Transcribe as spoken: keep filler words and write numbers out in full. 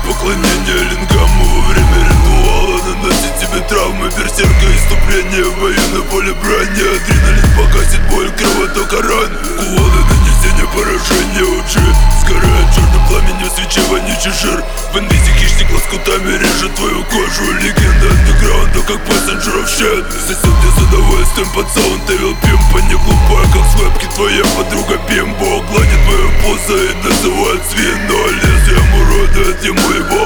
поклонение лингаму во время ритуала наносит тебе травмы берсерка, иступление в бою на поле брани. Адреналин погасит боль, кровотока ран, кулоны нанесения поражения. Лучи сгорает черным пламенем свечи вонючий жир. В инвизе хищник лоскутами режет твою кожу. Легенда андеграунда, как пассенджеров щит. Сосед тебе с удовольствием под саунд Evil Pimp. Не глупая, как с вебки твоя подруга Бимбо. Гладит мою пузо и называет свино. Лезвием уродует ему его